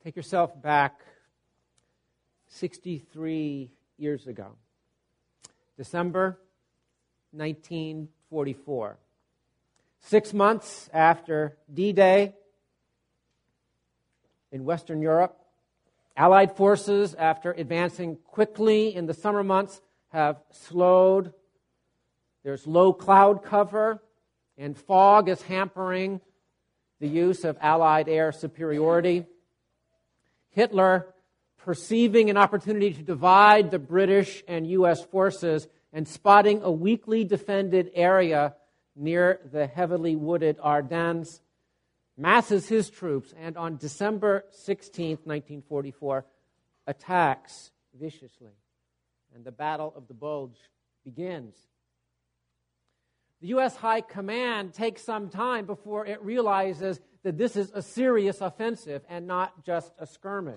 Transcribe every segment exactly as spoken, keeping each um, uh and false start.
Take yourself back sixty-three years ago, December nineteen forty-four. Six months after D-Day in Western Europe, Allied forces, after advancing quickly in the summer months, have slowed. There's low cloud cover, and fog is hampering the use of Allied air superiority. Hitler, perceiving an opportunity to divide the British and U S forces and spotting a weakly defended area near the heavily wooded Ardennes, masses his troops and on December sixteenth, nineteen forty-four, attacks viciously. And the Battle of the Bulge begins. The U S High Command takes some time before it realizes that this is a serious offensive and not just a skirmish.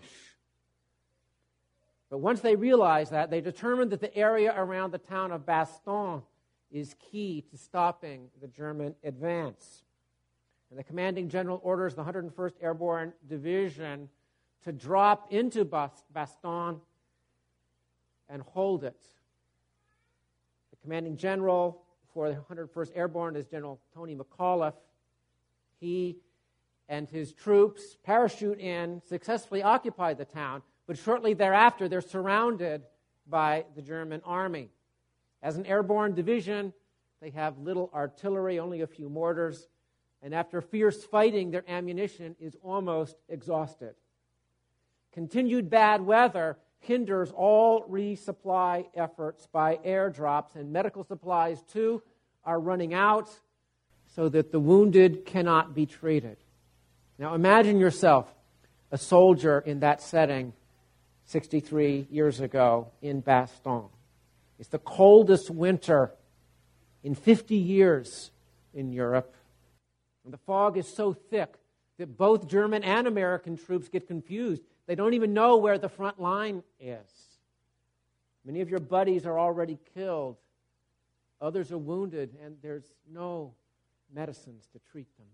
But once they realize that, they determine that the area around the town of Bastogne is key to stopping the German advance. And the commanding general orders the one hundred first Airborne Division to drop into Bastogne and hold it. The commanding general for the one hundred first Airborne is General Tony McAuliffe. He and his troops parachute in, successfully occupy the town, but shortly thereafter they're surrounded by the German army. As an airborne division, they have little artillery, only a few mortars, and after fierce fighting, their ammunition is almost exhausted. Continued bad weather hinders all resupply efforts by airdrops, and medical supplies, too, are running out so that the wounded cannot be treated. Now imagine yourself a soldier in that setting sixty-three years ago in Bastogne. It's the coldest winter in fifty years in Europe. And the fog is so thick that both German and American troops get confused. They don't even know where the front line is. Many of your buddies are already killed. Others are wounded, and there's no medicines to treat them.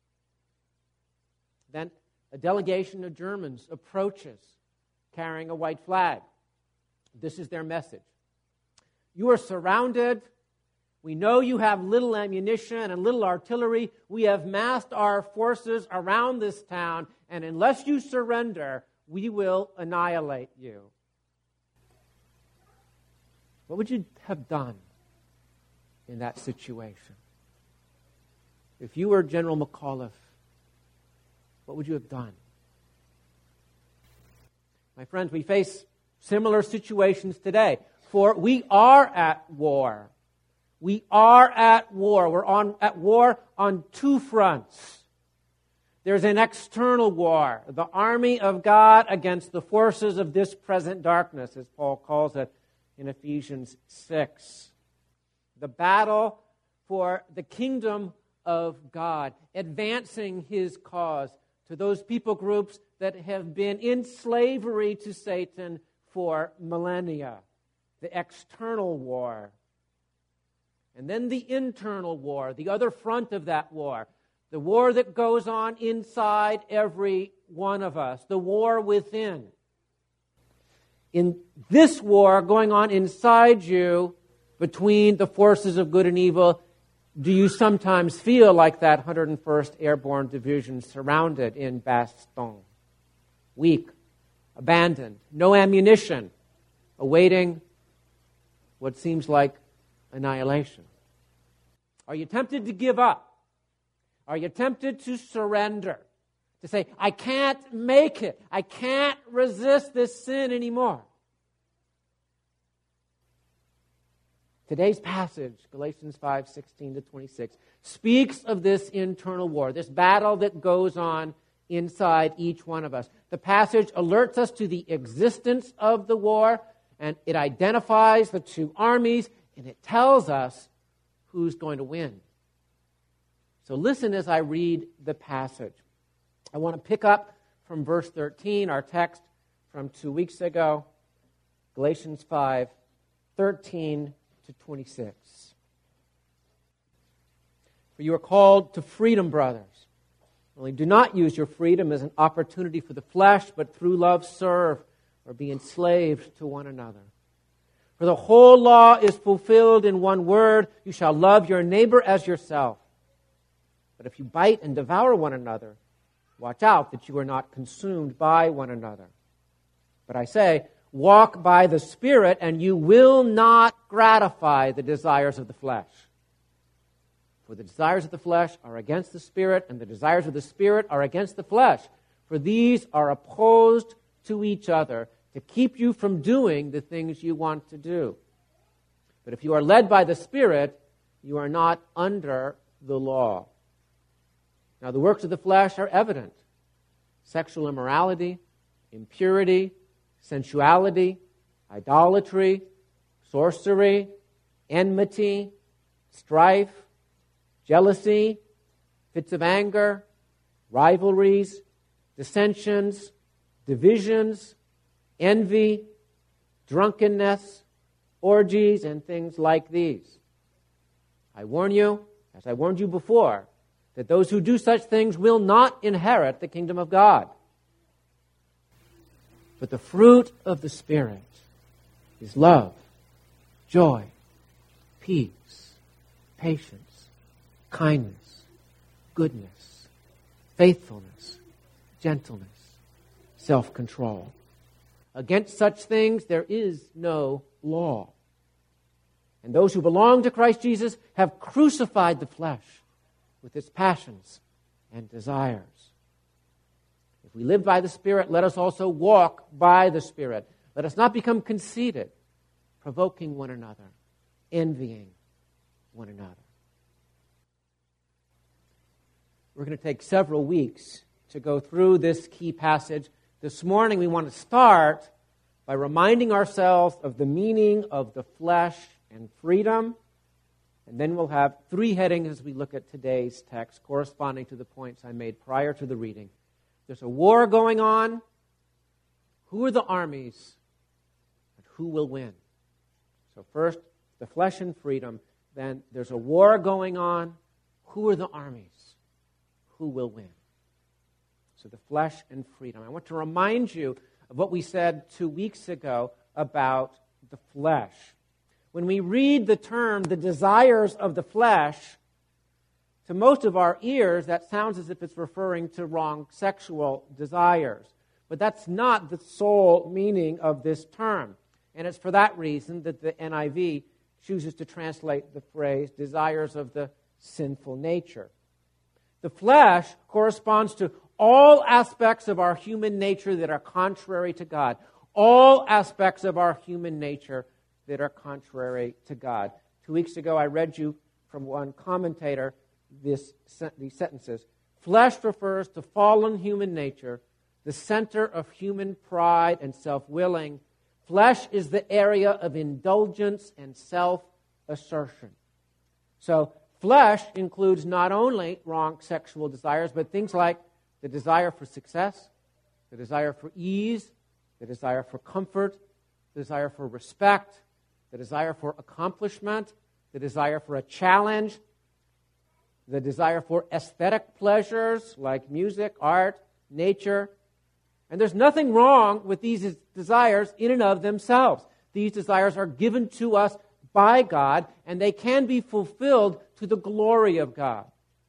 Then a delegation of Germans approaches carrying a white flag. This is their message. You are surrounded. We know you have little ammunition and little artillery. We have massed our forces around this town, and unless you surrender, we will annihilate you. What would you have done in that situation? If you were General McAuliffe, what would you have done? My friends, we face similar situations today, for we are at war. We are at war. We're on at war on two fronts. There's an external war, the army of God against the forces of this present darkness, as Paul calls it in Ephesians six. The battle for the kingdom of God, advancing His cause to those people groups that have been in slavery to Satan for millennia. The external war. And then the internal war, the other front of that war. The war that goes on inside every one of us. The war within. In this war going on inside you, between the forces of good and evil, do you sometimes feel like that one hundred first Airborne Division surrounded in Bastogne? Weak, abandoned, no ammunition, awaiting what seems like annihilation. Are you tempted to give up? Are you tempted to surrender? To say, I can't make it. I can't resist this sin anymore. Today's passage, Galatians five, sixteen to twenty-six, speaks of this internal war, this battle that goes on inside each one of us. The passage alerts us to the existence of the war, and it identifies the two armies, and it tells us who's going to win. So listen as I read the passage. I want to pick up from verse thirteen, our text from two weeks ago, Galatians five, thirteen to twenty-six. For you are called to freedom, brothers. Only do not use your freedom as an opportunity for the flesh, but through love serve or be enslaved to one another. For the whole law is fulfilled in one word, you shall love your neighbor as yourself. But if you bite and devour one another, watch out that you are not consumed by one another. But I say, walk by the Spirit, and you will not gratify the desires of the flesh. For the desires of the flesh are against the Spirit, and the desires of the Spirit are against the flesh. For these are opposed to each other to keep you from doing the things you want to do. But if you are led by the Spirit, you are not under the law. Now the works of the flesh are evident: sexual immorality, impurity, sensuality, idolatry, sorcery, enmity, strife, jealousy, fits of anger, rivalries, dissensions, divisions, envy, drunkenness, orgies, and things like these. I warn you, as I warned you before, that those who do such things will not inherit the kingdom of God. But the fruit of the Spirit is love, joy, peace, patience, kindness, goodness, faithfulness, gentleness, self-control. Against such things there is no law. And those who belong to Christ Jesus have crucified the flesh with its passions and desires. If we live by the Spirit, let us also walk by the Spirit. Let us not become conceited, provoking one another, envying one another. We're going to take several weeks to go through this key passage. This morning we want to start by reminding ourselves of the meaning of the flesh and freedom. And then we'll have three headings as we look at today's text, corresponding to the points I made prior to the reading. There's a war going on. Who are the armies? And who will win? So first, the flesh and freedom. Then there's a war going on. Who are the armies? Who will win? So the flesh and freedom. I want to remind you of what we said two weeks ago about the flesh. When we read the term, the desires of the flesh, to most of our ears, that sounds as if it's referring to wrong sexual desires. But that's not the sole meaning of this term. And it's for that reason that the N I V chooses to translate the phrase, desires of the sinful nature. The flesh corresponds to all aspects of our human nature that are contrary to God. All aspects of our human nature that are contrary to God. Two weeks ago, I read you from one commentator this, these sentences. Flesh refers to fallen human nature, the center of human pride and self-willing. Flesh is the area of indulgence and self-assertion. So, flesh includes not only wrong sexual desires, but things like the desire for success, the desire for ease, the desire for comfort, the desire for respect, the desire for accomplishment, the desire for a challenge, the desire for aesthetic pleasures like music, art, nature. And there's nothing wrong with these desires in and of themselves. These desires are given to us by God, and they can be fulfilled to the glory of God.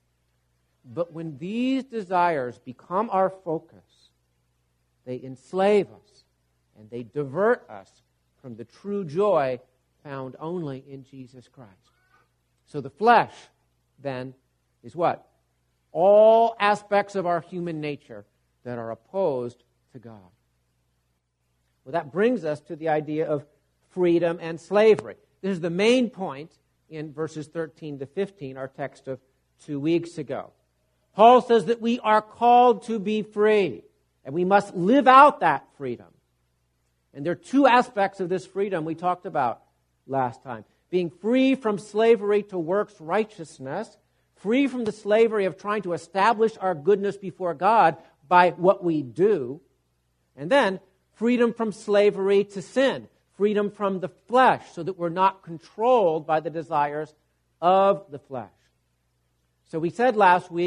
But when these desires become our focus, they enslave us and they divert us from the true joy found only in Jesus Christ. So the flesh, then, is what? All aspects of our human nature that are opposed to God. Well, that brings us to the idea of freedom and slavery. This is the main point in verses thirteen to fifteen, our text of two weeks ago. Paul says that we are called to be free, and we must live out that freedom. And there are two aspects of this freedom we talked about last time. Being free from slavery to works righteousness, free from the slavery of trying to establish our goodness before God by what we do, and then freedom from slavery to sin, freedom from the flesh, so that we're not controlled by the desires of the flesh. So we said last week,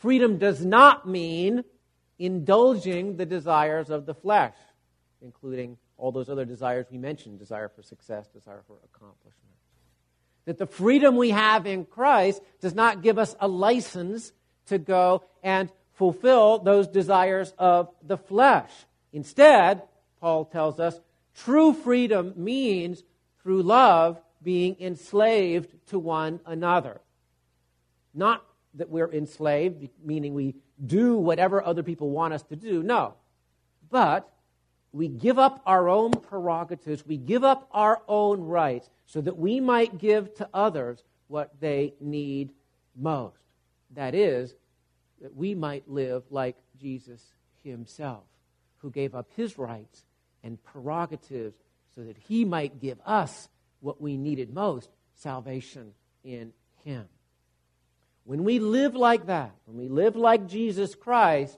Freedom does not mean indulging the desires of the flesh, including all those other desires we mentioned, desire for success, desire for accomplishment. That the freedom we have in Christ does not give us a license to go and fulfill those desires of the flesh. Instead, Paul tells us, true freedom means, through love, being enslaved to one another. Not that we're enslaved, meaning we do whatever other people want us to do. No. But we give up our own prerogatives, we give up our own rights so that we might give to others what they need most. That is, that we might live like Jesus himself, who gave up his rights and prerogatives so that he might give us what we needed most, salvation in him. When we live like that, when we live like Jesus Christ,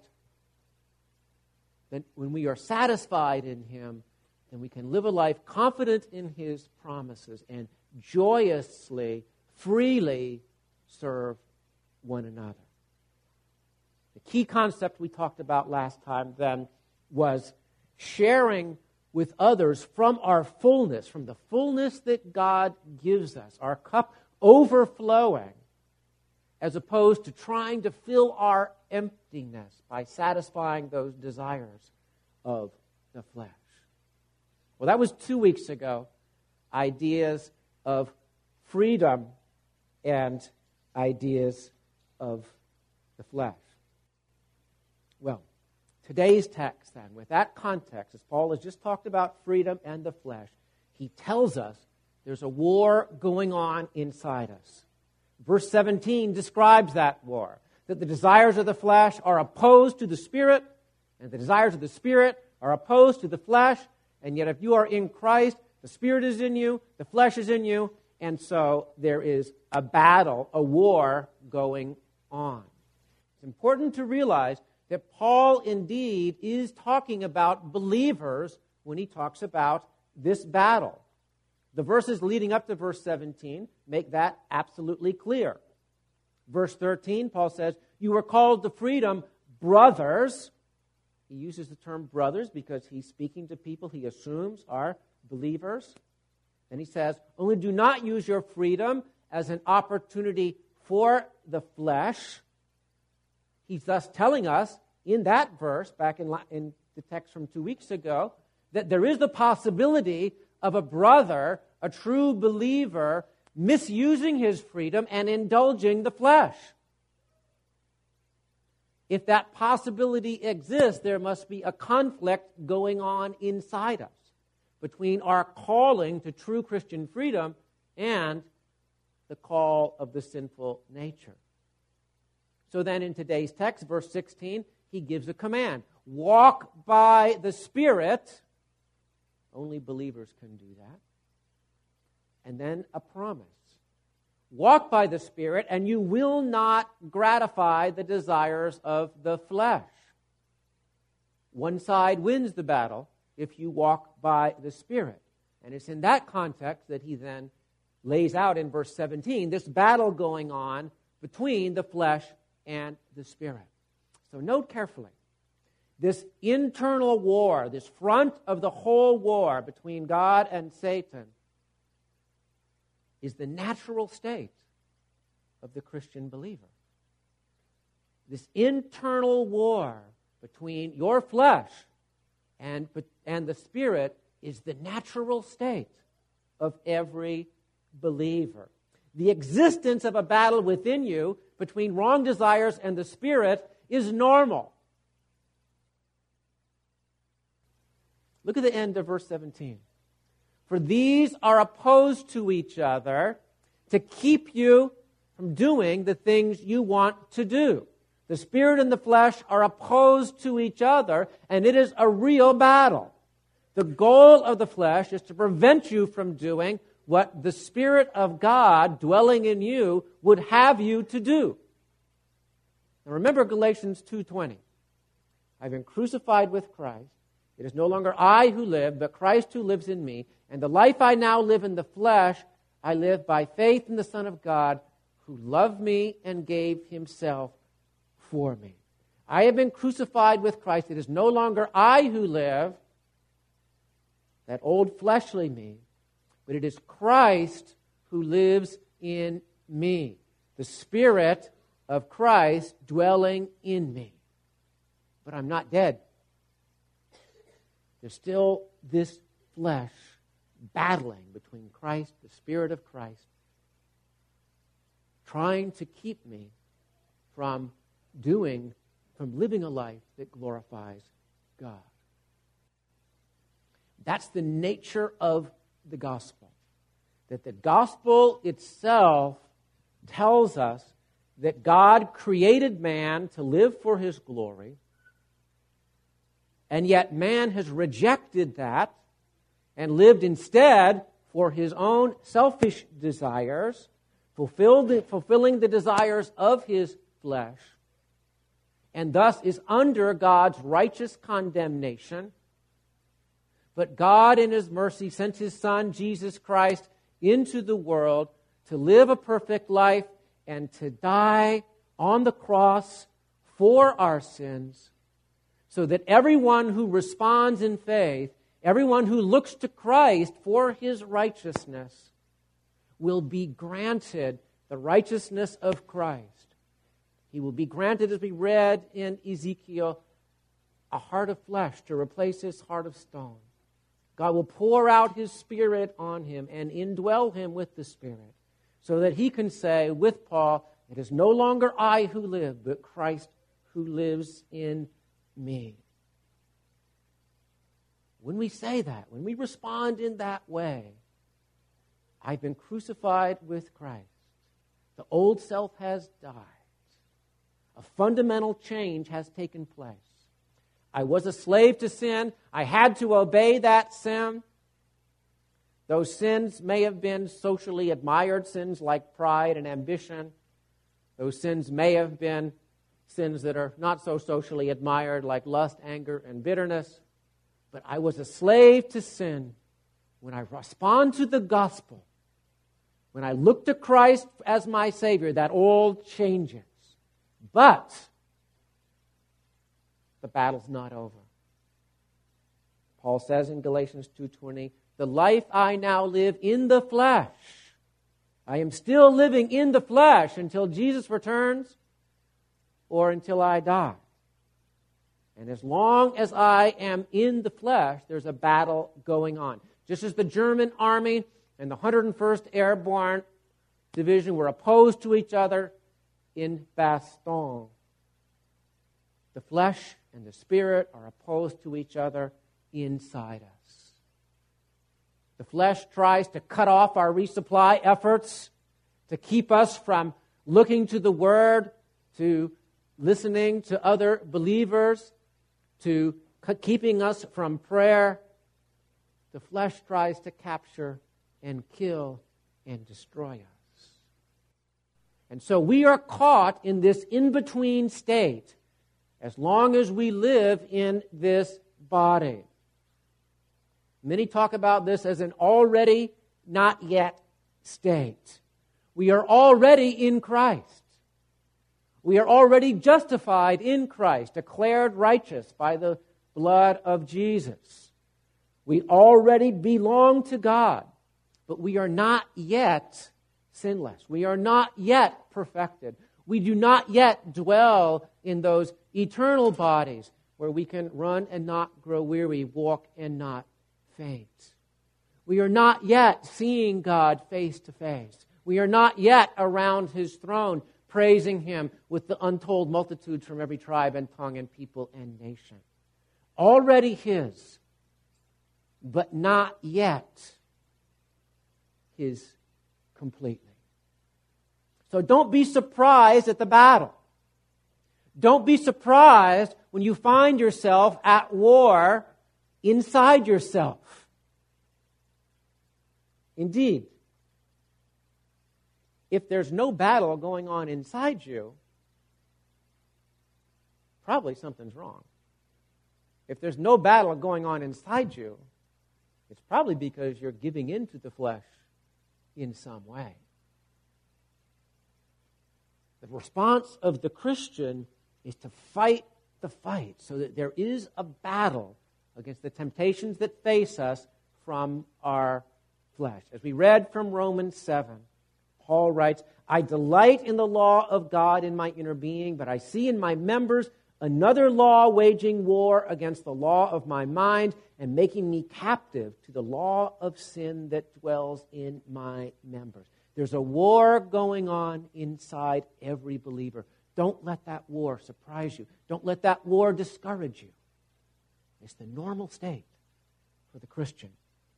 then when we are satisfied in him, then we can live a life confident in his promises and joyously, freely serve one another. The key concept we talked about last time then was sharing with others from our fullness, from the fullness that God gives us, our cup overflowing, as opposed to trying to fill our emptiness by satisfying those desires of the flesh. Well, that was two weeks ago. Ideas of freedom and ideas of the flesh. Well, today's text then, with that context, as Paul has just talked about freedom and the flesh, he tells us there's a war going on inside us. Verse seventeen describes that war, that the desires of the flesh are opposed to the Spirit, and the desires of the Spirit are opposed to the flesh, and yet if you are in Christ, the Spirit is in you, the flesh is in you, and so there is a battle, a war going on. It's important to realize that Paul indeed is talking about believers when he talks about this battle. The verses leading up to verse seventeen make that absolutely clear. Verse thirteen, Paul says, "You were called to freedom, brothers." He uses the term brothers because he's speaking to people he assumes are believers. And he says, "Only do not use your freedom as an opportunity for the flesh." He's thus telling us in that verse, back in, in the text from two weeks ago, that there is the possibility of a brother, a true believer, misusing his freedom and indulging the flesh. If that possibility exists, there must be a conflict going on inside us between our calling to true Christian freedom and the call of the sinful nature. So then in today's text, verse sixteen, he gives a command. Walk by the Spirit. Only believers can do that. And then a promise. Walk by the Spirit, and you will not gratify the desires of the flesh. One side wins the battle if you walk by the Spirit. And it's in that context that he then lays out in verse seventeen this battle going on between the flesh and the Spirit. So note carefully. This internal war, this front of the whole war between God and Satan, is the natural state of the Christian believer. This internal war between your flesh and, and the Spirit is the natural state of every believer. The existence of a battle within you between wrong desires and the Spirit is normal. Look at the end of verse seventeen. For these are opposed to each other to keep you from doing the things you want to do. The Spirit and the flesh are opposed to each other, and it is a real battle. The goal of the flesh is to prevent you from doing what the Spirit of God dwelling in you would have you to do. Now remember Galatians two twenty. I've been crucified with Christ. It is no longer I who live, but Christ who lives in me. And the life I now live in the flesh, I live by faith in the Son of God, who loved me and gave himself for me. I have been crucified with Christ. It is no longer I who live, that old fleshly me, but it is Christ who lives in me. The Spirit of Christ dwelling in me. But I'm not dead. There's still this flesh battling between Christ, the Spirit of Christ, trying to keep me from doing, from living a life that glorifies God. That's the nature of the gospel. That the gospel itself tells us that God created man to live for his glory, and yet man has rejected that and lived instead for his own selfish desires, fulfilled, fulfilling the desires of his flesh, and thus is under God's righteous condemnation. But God in his mercy sent his Son, Jesus Christ, into the world to live a perfect life and to die on the cross for our sins, so that everyone who responds in faith, everyone who looks to Christ for his righteousness, will be granted the righteousness of Christ. He will be granted, as we read in Ezekiel, a heart of flesh to replace his heart of stone. God will pour out his Spirit on him and indwell him with the Spirit, so that he can say with Paul, it is no longer I who live, but Christ who lives in me. When we say that, when we respond in that way, I've been crucified with Christ. The old self has died. A fundamental change has taken place. I was a slave to sin. I had to obey that sin. Those sins may have been socially admired sins like pride and ambition. Those sins may have been sins that are not so socially admired like lust, anger, and bitterness. But I was a slave to sin. When I respond to the gospel, when I look to Christ as my Savior, that all changes. But the battle's not over. Paul says in Galatians two twenty, the life I now live in the flesh, I am still living in the flesh until Jesus returns or until I die. And as long as I am in the flesh, there's a battle going on. Just as the German army and the one hundred first Airborne Division were opposed to each other in Bastogne, the flesh and the Spirit are opposed to each other inside us. The flesh tries to cut off our resupply efforts, to keep us from looking to the Word, to listening to other believers, to keeping us from prayer. The flesh tries to capture and kill and destroy us. And so we are caught in this in-between state as long as we live in this body. Many talk about this as an already not yet state. We are already in Christ. We are already justified in Christ, declared righteous by the blood of Jesus. We already belong to God, but we are not yet sinless. We are not yet perfected. We do not yet dwell in those eternal bodies where we can run and not grow weary, walk and not faint. We are not yet seeing God face to face. We are not yet around his throne, praising him with the untold multitudes from every tribe and tongue and people and nation. Already his, but not yet his completely. So don't be surprised at the battle. Don't be surprised when you find yourself at war inside yourself. Indeed, if there's no battle going on inside you, probably something's wrong. If there's no battle going on inside you, it's probably because you're giving in to the flesh in some way. The response of the Christian is to fight the fight so that there is a battle against the temptations that face us from our flesh. As we read from Romans seven, Paul writes, I delight in the law of God in my inner being, but I see in my members another law waging war against the law of my mind and making me captive to the law of sin that dwells in my members. There's a war going on inside every believer. Don't let that war surprise you. Don't let that war discourage you. It's the normal state for the Christian.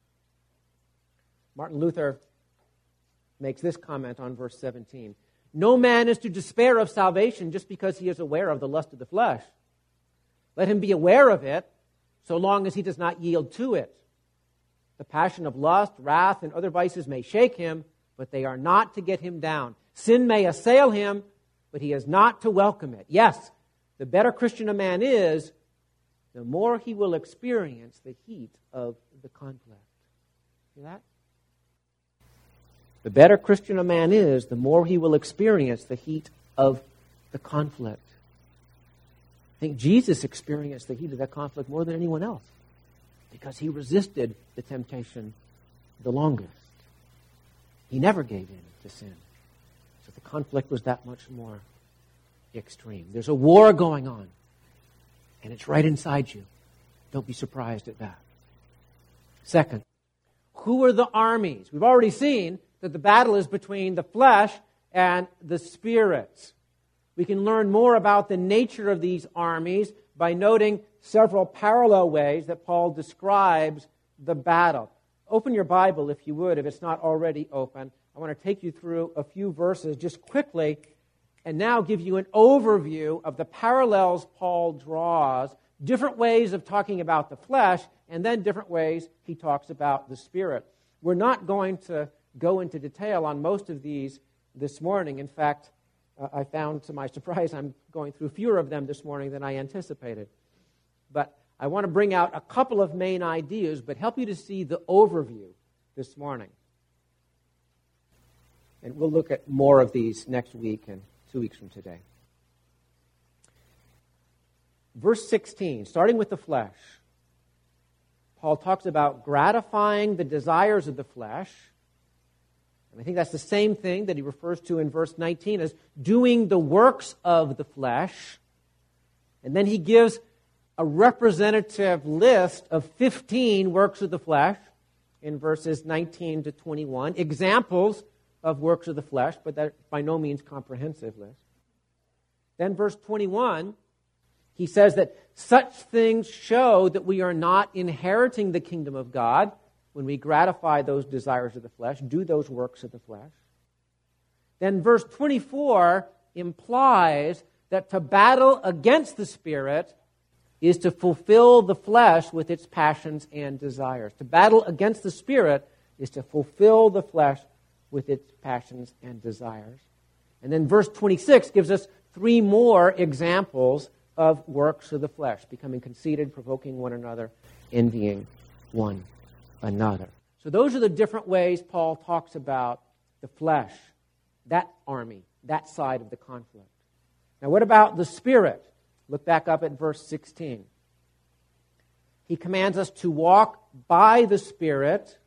Martin Luther makes this comment on verse seventeen. No man is to despair of salvation just because he is aware of the lust of the flesh. Let him be aware of it so long as he does not yield to it. The passion of lust, wrath, and other vices may shake him, but they are not to get him down. Sin may assail him, but he is not to welcome it. Yes, the better Christian a man is, the more he will experience the heat of the conflict. See that? The better Christian a man is, the more he will experience the heat of the conflict. I think Jesus experienced the heat of that conflict more than anyone else because he resisted the temptation the longest. He never gave in to sin. So the conflict was that much more extreme. There's a war going on, and it's right inside you. Don't be surprised at that. Second, who are the armies? We've already seen that the battle is between the flesh and the spirit. We can learn more about the nature of these armies by noting several parallel ways that Paul describes the battle. Open your Bible, if you would, if it's not already open. I want to take you through a few verses just quickly and now give you an overview of the parallels Paul draws, different ways of talking about the flesh, and then different ways he talks about the spirit. We're not going to go into detail on most of these this morning. In fact, uh, I found to my surprise I'm going through fewer of them this morning than I anticipated. But I want to bring out a couple of main ideas, but help you to see the overview this morning. And we'll look at more of these next week and two weeks from today. Verse sixteen, starting with the flesh, Paul talks about gratifying the desires of the flesh. I think that's the same thing that he refers to in verse nineteen as doing the works of the flesh. And then he gives a representative list of fifteen works of the flesh in verses nineteen to twenty-one, examples of works of the flesh, but that by no means comprehensive list. Then verse twenty-one, he says that such things show that we are not inheriting the kingdom of God when we gratify those desires of the flesh, do those works of the flesh. Then verse twenty-four implies that to battle against the Spirit is to fulfill the flesh with its passions and desires. To battle against the Spirit is to fulfill the flesh with its passions and desires. And then verse twenty-six gives us three more examples of works of the flesh: becoming conceited, provoking one another, envying one another. So those are the different ways Paul talks about the flesh, that army, that side of the conflict. Now what about the Spirit? Look back up at verse sixteen. He commands us to walk by the Spirit.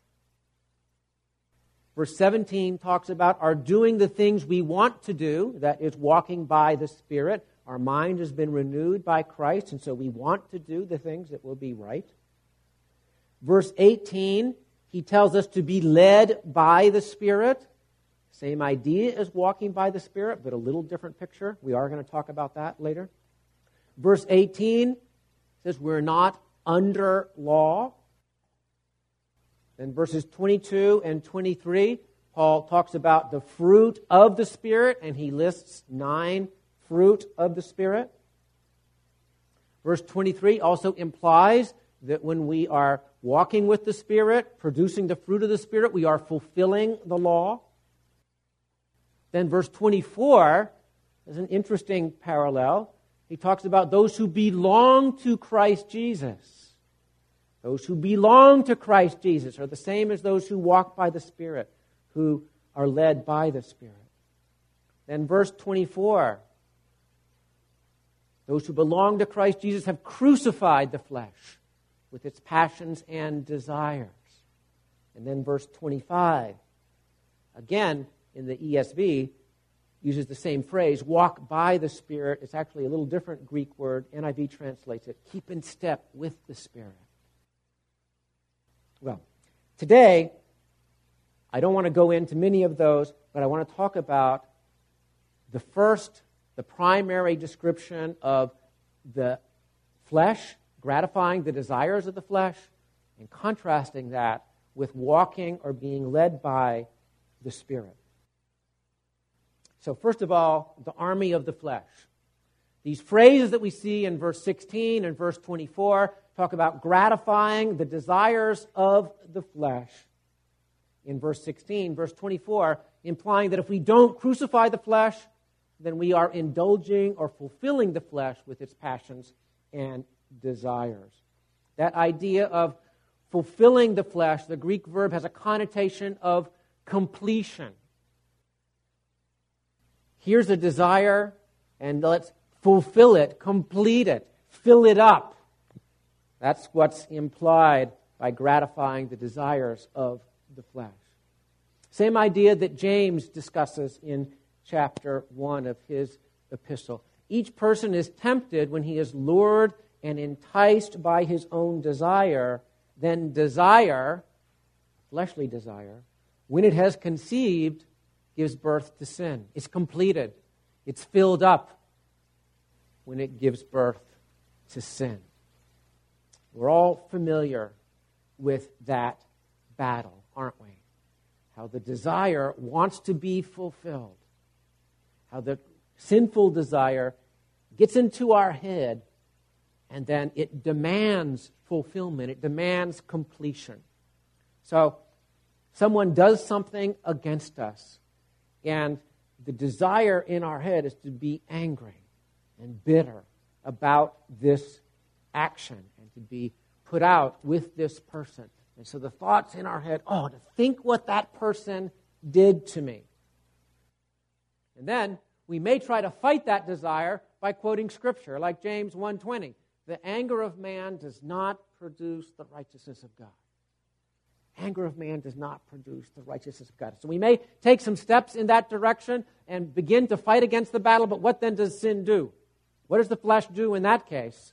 Verse seventeen talks about our doing the things we want to do, that is walking by the Spirit. Our mind has been renewed by Christ, and so we want to do the things that will be right. Verse eighteen, he tells us to be led by the Spirit. Same idea as walking by the Spirit, but a little different picture. We are going to talk about that later. Verse eighteen says we're not under law. Then verses twenty-two and twenty-three, Paul talks about the fruit of the Spirit, and he lists nine fruit of the Spirit. Verse twenty-three also implies that when we are walking with the Spirit, producing the fruit of the Spirit, we are fulfilling the law. Then verse twenty-four is an interesting parallel. He talks about those who belong to Christ Jesus. Those who belong to Christ Jesus are the same as those who walk by the Spirit, who are led by the Spirit. Then verse twenty-four Those who belong to Christ Jesus have crucified the flesh with its passions and desires. And then verse twenty-five, again in the E S V, uses the same phrase, walk by the Spirit. It's actually a little different Greek word. N I V translates it, keep in step with the Spirit. Well, today, I don't want to go into many of those, but I want to talk about the first, the primary description of the flesh, gratifying the desires of the flesh, and contrasting that with walking or being led by the Spirit. So first of all, the army of the flesh. These phrases that we see in verse sixteen and verse twenty-four talk about gratifying the desires of the flesh. In verse sixteen, verse twenty-four, implying that if we don't crucify the flesh, then we are indulging or fulfilling the flesh with its passions and desires. That idea of fulfilling the flesh, the Greek verb has a connotation of completion. Here's a desire, and let's fulfill it, complete it, fill it up. That's what's implied by gratifying the desires of the flesh. Same idea that James discusses in chapter one of his epistle. Each person is tempted when he is lured and enticed by his own desire, then desire, fleshly desire, when it has conceived, gives birth to sin. It's completed. It's filled up when it gives birth to sin. We're all familiar with that battle, aren't we? How the desire wants to be fulfilled. How the sinful desire gets into our head and then it demands fulfillment. It demands completion. So someone does something against us, and the desire in our head is to be angry and bitter about this action and to be put out with this person. And so the thoughts in our head, oh, to think what that person did to me. And then we may try to fight that desire by quoting Scripture, like James one twenty. The anger of man does not produce the righteousness of God. Anger of man does not produce the righteousness of God. So we may take some steps in that direction and begin to fight against the battle, but what then does sin do? What does the flesh do in that case?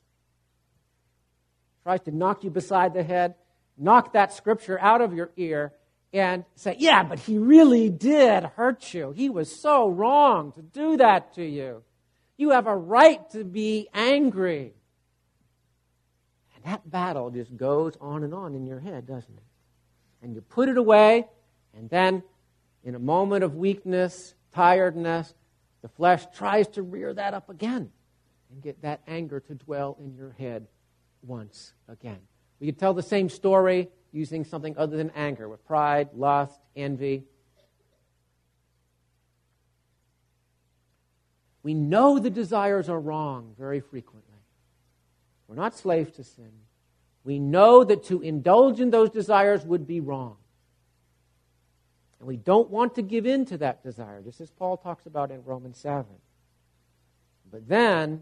It tries to knock you beside the head, knock that Scripture out of your ear, and say, yeah, but he really did hurt you. He was so wrong to do that to you. You have a right to be angry. And that battle just goes on and on in your head, doesn't it? And you put it away, and then in a moment of weakness, tiredness, the flesh tries to rear that up again and get that anger to dwell in your head once again. We could tell the same story using something other than anger, with pride, lust, envy. We know the desires are wrong very frequently. We're not slaves to sin. We know that to indulge in those desires would be wrong. And we don't want to give in to that desire, just as Paul talks about in Romans seven. But then,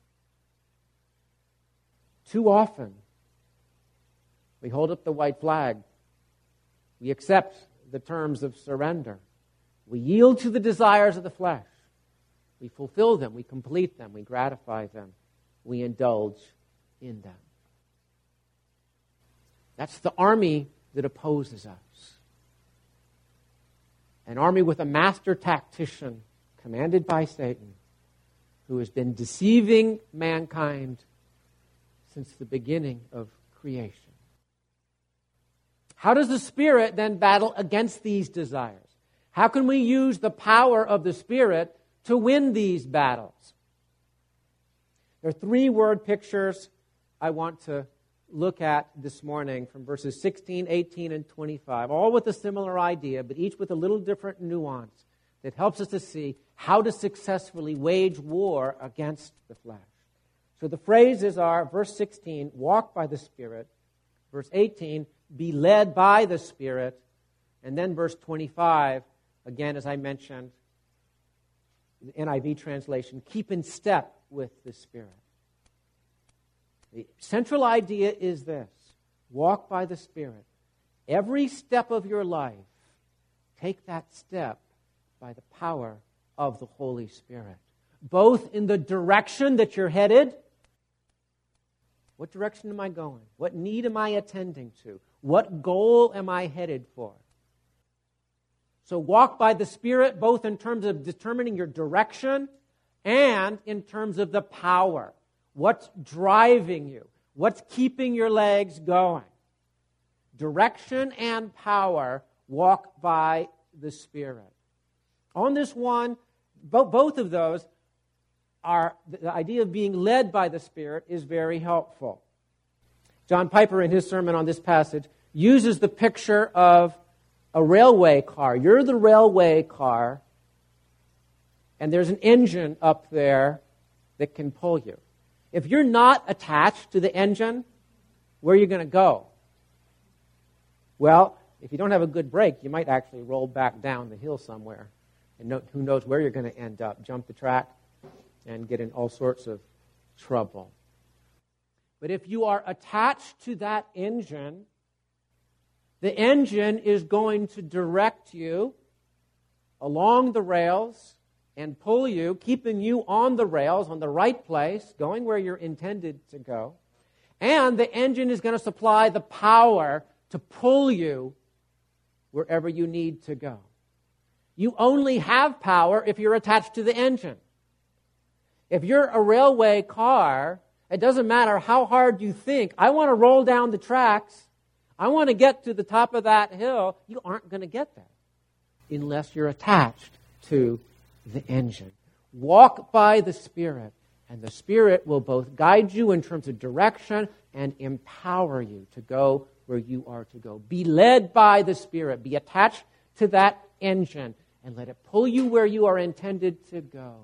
too often, we hold up the white flag. We accept the terms of surrender. We yield to the desires of the flesh. We fulfill them. We complete them. We gratify them. We indulge in them. That's the army that opposes us. An army with a master tactician commanded by Satan who has been deceiving mankind since the beginning of creation. How does the Spirit then battle against these desires? How can we use the power of the Spirit to win these battles? There are three word pictures I want to look at this morning from verses sixteen, eighteen, and twenty-five, all with a similar idea, but each with a little different nuance that helps us to see how to successfully wage war against the flesh. So the phrases are, verse sixteen, walk by the Spirit, verse eighteen, be led by the Spirit, and then verse twenty-five, again, as I mentioned, the N I V translation, keep in step with the Spirit. The central idea is this: walk by the Spirit. Every step of your life, take that step by the power of the Holy Spirit. Both in the direction that you're headed. What direction am I going? What need am I attending to? What goal am I headed for? So walk by the Spirit, both in terms of determining your direction and in terms of the power. What's driving you? What's keeping your legs going? Direction and power, walk by the Spirit. On this one, bo- both of those are, the idea of being led by the Spirit is very helpful. John Piper, in his sermon on this passage, uses the picture of a railway car. You're the railway car, and there's an engine up there that can pull you. If you're not attached to the engine, where are you going to go? Well, if you don't have a good brake, you might actually roll back down the hill somewhere. And no, who knows where you're going to end up, jump the track and get in all sorts of trouble. But if you are attached to that engine, the engine is going to direct you along the rails and pull you, keeping you on the rails, on the right place, going where you're intended to go. And the engine is going to supply the power to pull you wherever you need to go. You only have power if you're attached to the engine. If you're a railway car, it doesn't matter how hard you think, I want to roll down the tracks, I want to get to the top of that hill, you aren't going to get there unless you're attached to the engine. Walk by the Spirit, and the Spirit will both guide you in terms of direction and empower you to go where you are to go. Be led by the Spirit. Be attached to that engine and let it pull you where you are intended to go.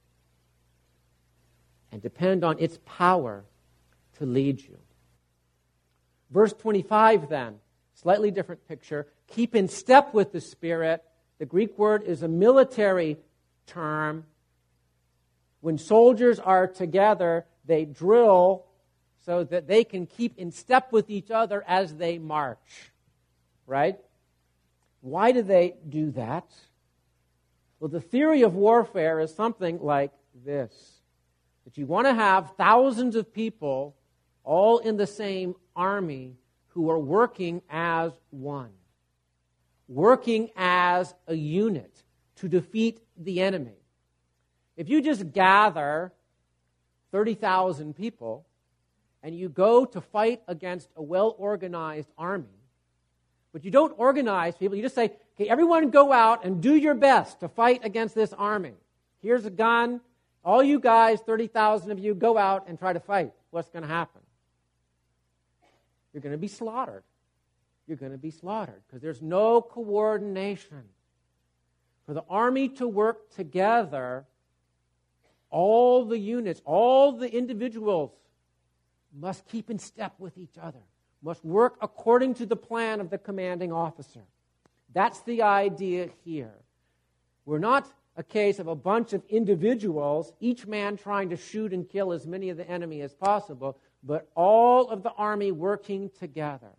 And depend on its power to lead you. Verse twenty-five then, slightly different picture. Keep in step with the Spirit. The Greek word is a military term. When soldiers are together, they drill so that they can keep in step with each other as they march. Right? Why do they do that? Well, the theory of warfare is something like this. That you want to have thousands of people all in the same army who are working as one. Working as a unit to defeat the enemy. If you just gather thirty thousand people and you go to fight against a well-organized army, but you don't organize people, you just say, okay, everyone go out and do your best to fight against this army. Here's a gun. All you guys, thirty thousand of you, go out and try to fight. What's going to happen? You're going to be slaughtered. You're going to be slaughtered because there's no coordination. For the army to work together, all the units, all the individuals must keep in step with each other, must work according to the plan of the commanding officer. That's the idea here. We're not a case of a bunch of individuals, each man trying to shoot and kill as many of the enemy as possible, but all of the army working together.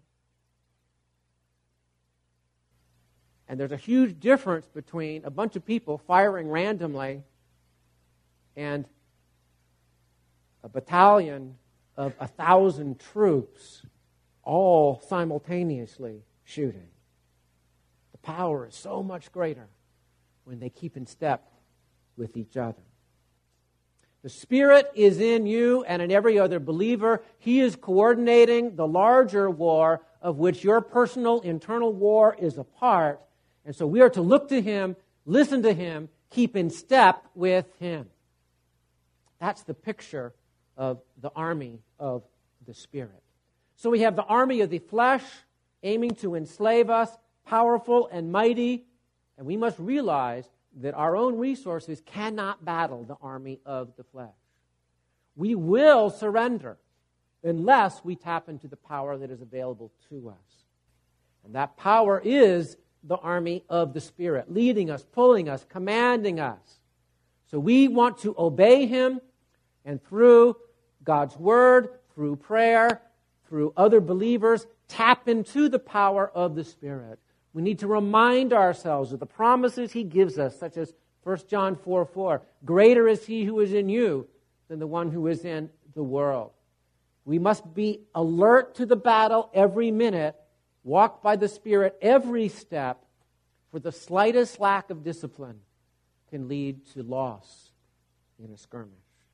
And there's a huge difference between a bunch of people firing randomly and a battalion of a thousand troops all simultaneously shooting. The power is so much greater when they keep in step with each other. The Spirit is in you and in every other believer. He is coordinating the larger war of which your personal internal war is a part. And so we are to look to Him, listen to Him, keep in step with Him. That's the picture of the army of the Spirit. So we have the army of the flesh aiming to enslave us, powerful and mighty. And we must realize that our own resources cannot battle the army of the flesh. We will surrender unless we tap into the power that is available to us. And that power is the army of the Spirit, leading us, pulling us, commanding us. So we want to obey Him, and through God's Word, through prayer, through other believers, tap into the power of the Spirit. We need to remind ourselves of the promises he gives us, such as First John four four. Greater is he who is in you than the one who is in the world. We must be alert to the battle every minute, walk by the Spirit every step, for the slightest lack of discipline can lead to loss in a skirmish.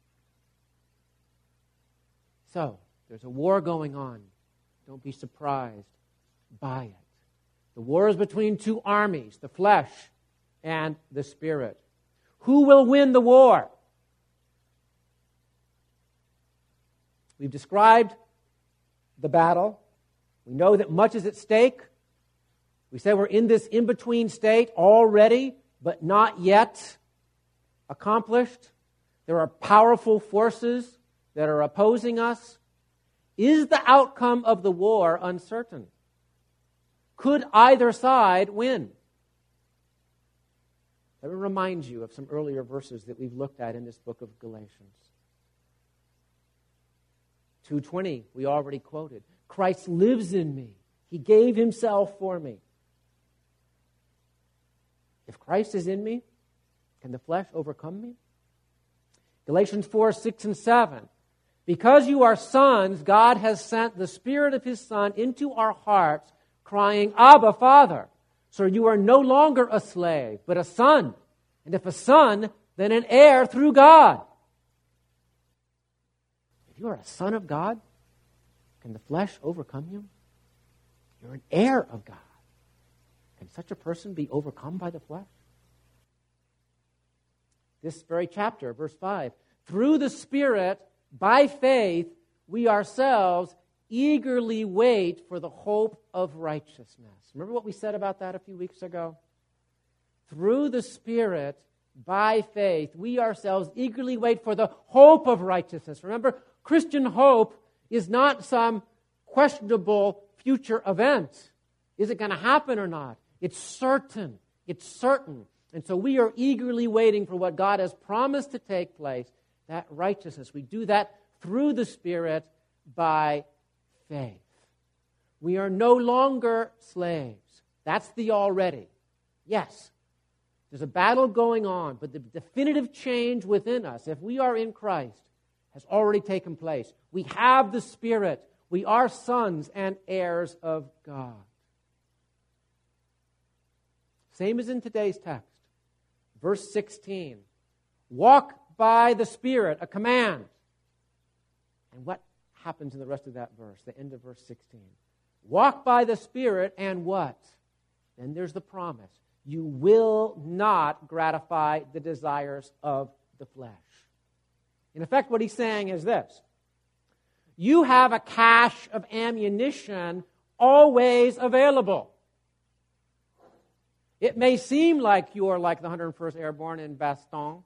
So, there's a war going on. Don't be surprised by it. The war is between two armies, the flesh and the Spirit. Who will win the war? We've described the battle. We know that much is at stake. We say we're in this in-between state already, but not yet accomplished. There are powerful forces that are opposing us. Is the outcome of the war uncertain? Could either side win? Let me remind you of some earlier verses that we've looked at in this book of Galatians. two twenty, we already quoted. Christ lives in me. He gave himself for me. If Christ is in me, can the flesh overcome me? Galatians four, six, and seven. Because you are sons, God has sent the Spirit of his Son into our hearts, crying, Abba, Father. So you are no longer a slave, but a son. And if a son, then an heir through God. If you are a son of God, can the flesh overcome you? You're an heir of God. Can such a person be overcome by the flesh? This very chapter, verse five. Through the Spirit, by faith, we ourselves eagerly wait for the hope of righteousness. Remember what we said about that a few weeks ago? Through the Spirit, by faith, we ourselves eagerly wait for the hope of righteousness. Remember, Christian hope is not some questionable future event. Is it going to happen or not? It's certain. It's certain. And so we are eagerly waiting for what God has promised to take place, that righteousness. We do that through the Spirit by faith. We are no longer slaves. That's the already. Yes, there's a battle going on, but the definitive change within us, if we are in Christ, has already taken place. We have the Spirit. We are sons and heirs of God. Same as in today's text. Verse sixteen. Walk by the Spirit, a command. And what happens in the rest of that verse, the end of verse sixteen? Walk by the Spirit and what? Then there's the promise. You will not gratify the desires of the flesh. In effect, what he's saying is this. You have a cache of ammunition always available. It may seem like you're like the one hundred first Airborne in Bastogne,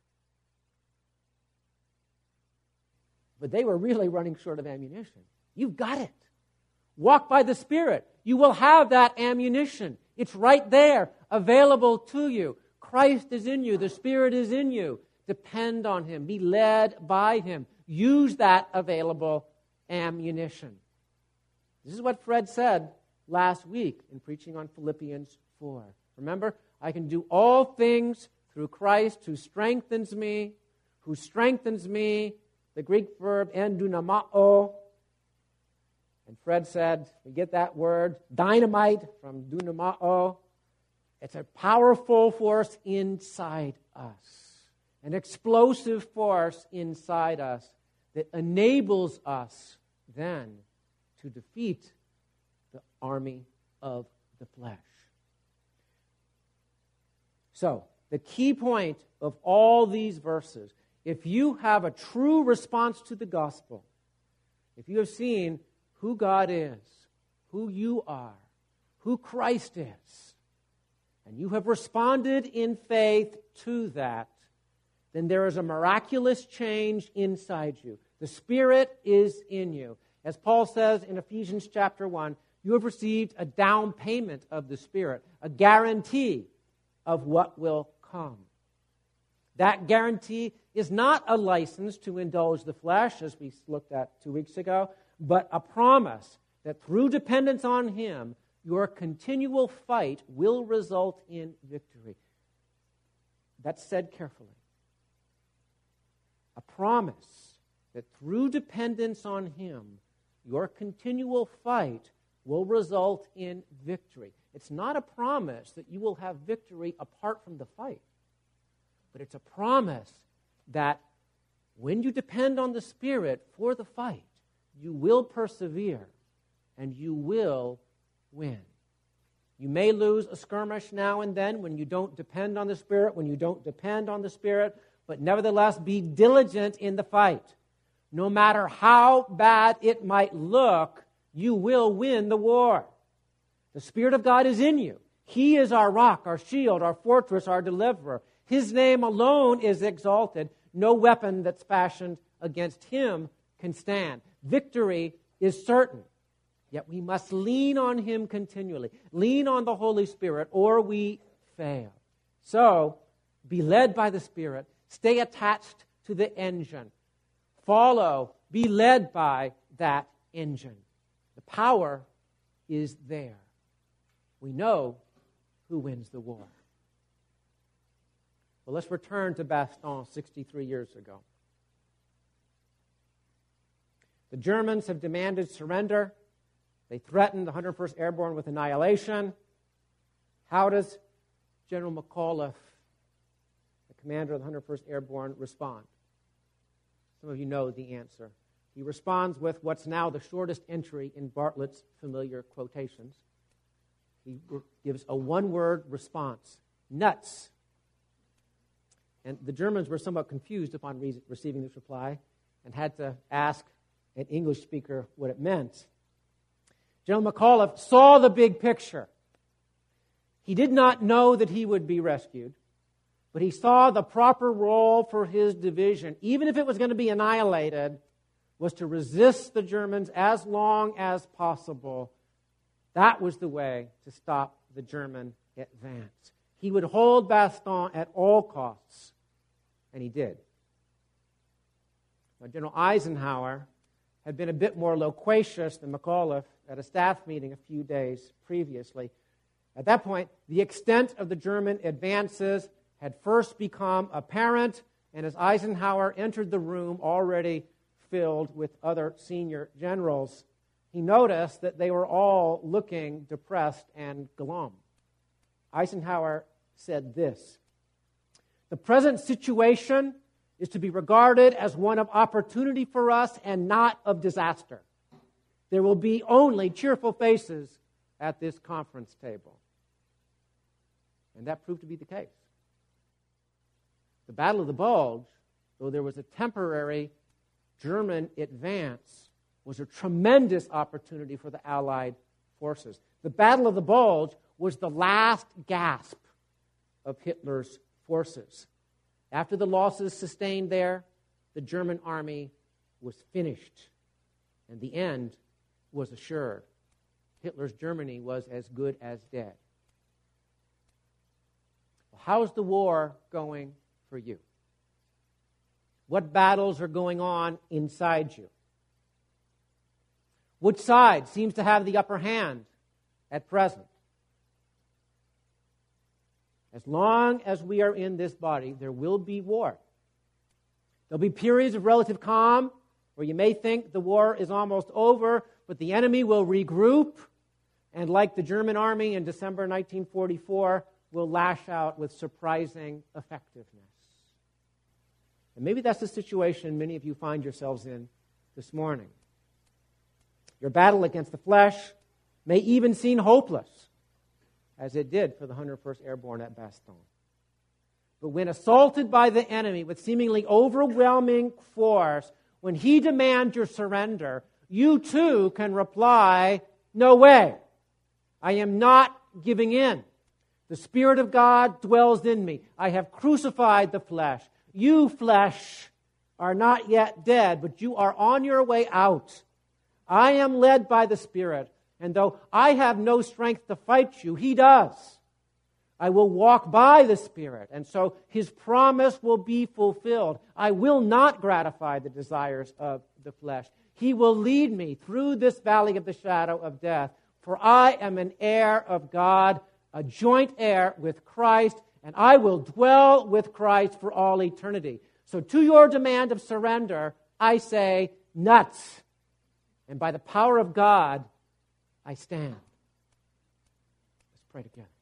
but they were really running short of ammunition. You've got it. Walk by the Spirit. You will have that ammunition. It's right there, available to you. Christ is in you. The Spirit is in you. Depend on Him. Be led by Him. Use that available ammunition. This is what Fred said last week in preaching on Philippians four. Remember, I can do all things through Christ who strengthens me, who strengthens me, the Greek verb endunamao. And Fred said, we get that word, dynamite, from dunamao. It's a powerful force inside us, an explosive force inside us that enables us then to defeat the army of the flesh. So, the key point of all these verses, if you have a true response to the gospel, if you have seen who God is, who you are, who Christ is, and you have responded in faith to that, then there is a miraculous change inside you. The Spirit is in you. As Paul says in Ephesians chapter one, you have received a down payment of the Spirit, a guarantee of what will come. That guarantee is not a license to indulge the flesh, as we looked at two weeks ago, but a promise that through dependence on Him, your continual fight will result in victory. That's said carefully. A promise that through dependence on Him, your continual fight will result in victory. It's not a promise that you will have victory apart from the fight, but it's a promise that when you depend on the Spirit for the fight, you will persevere and you will win. You may lose a skirmish now and then when you don't depend on the Spirit, when you don't depend on the Spirit, but nevertheless be diligent in the fight. No matter how bad it might look, you will win the war. The Spirit of God is in you. He is our rock, our shield, our fortress, our deliverer. His name alone is exalted. No weapon that's fashioned against Him can stand. Victory is certain. Yet we must lean on Him continually. Lean on the Holy Spirit, or we fail. So, be led by the Spirit. Stay attached to the engine. Follow, be led by that engine. The power is there. We know who wins the war. Well, let's return to Bastogne sixty-three years ago. The Germans have demanded surrender. They threatened the one hundred first Airborne with annihilation. How does General McAuliffe, the commander of the one hundred first Airborne, respond? Some of you know the answer. He responds with what's now the shortest entry in Bartlett's familiar quotations. He gives a one-word response: nuts. And the Germans were somewhat confused upon re- receiving this reply and had to ask an English speaker what it meant. General McAuliffe saw the big picture. He did not know that he would be rescued, but he saw the proper role for his division, even if it was going to be annihilated, was to resist the Germans as long as possible. That was the way to stop the German advance. He would hold Bastogne at all costs, and he did. Now, General Eisenhower had been a bit more loquacious than McAuliffe at a staff meeting a few days previously. At that point, the extent of the German advances had first become apparent, and as Eisenhower entered the room already filled with other senior generals, he noticed that they were all looking depressed and glum. Eisenhower said this: "The present situation is to be regarded as one of opportunity for us and not of disaster. There will be only cheerful faces at this conference table." And that proved to be the case. The Battle of the Bulge, though there was a temporary German advance, was a tremendous opportunity for the Allied forces. The Battle of the Bulge was the last gasp of Hitler's forces. After the losses sustained there, the German army was finished, and the end was assured. Hitler's Germany was as good as dead. Well, how's the war going for you? What battles are going on inside you? Which side seems to have the upper hand at present? As long as we are in this body, there will be war. There'll be periods of relative calm where you may think the war is almost over, but the enemy will regroup, and like the German army in December nineteen forty-four, will lash out with surprising effectiveness. And maybe that's the situation many of you find yourselves in this morning. Your battle against the flesh may even seem hopeless, as it did for the one hundred first Airborne at Bastogne. But when assaulted by the enemy with seemingly overwhelming force, when he demands your surrender, you too can reply, "No way. I am not giving in. The Spirit of God dwells in me. I have crucified the flesh. You, flesh, are not yet dead, but you are on your way out. I am led by the Spirit, and though I have no strength to fight you, He does. I will walk by the Spirit, and so his promise will be fulfilled. I will not gratify the desires of the flesh. He will lead me through this valley of the shadow of death, for I am an heir of God, a joint heir with Christ, and I will dwell with Christ for all eternity. So to your demand of surrender, I say, nuts. And by the power of God, I stand. Let's pray together.